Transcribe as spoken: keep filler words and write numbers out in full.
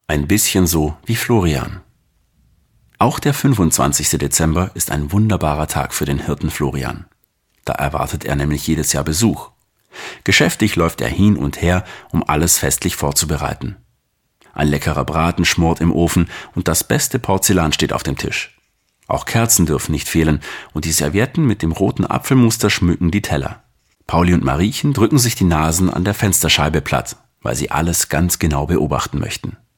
Ein bisschen so wie Florian. Auch der fünfundzwanzigste Dezember ist ein wunderbarer Tag für den Hirten Florian. Da erwartet er nämlich jedes Jahr Besuch. Geschäftig läuft er hin und her, um alles festlich vorzubereiten. Ein leckerer Braten schmort im Ofen und das beste Porzellan steht auf dem Tisch. Auch Kerzen dürfen nicht fehlen und die Servietten mit dem roten Apfelmuster schmücken die Teller. Pauli und Mariechen drücken sich die Nasen an der Fensterscheibe platt, weil sie alles ganz genau beobachten möchten.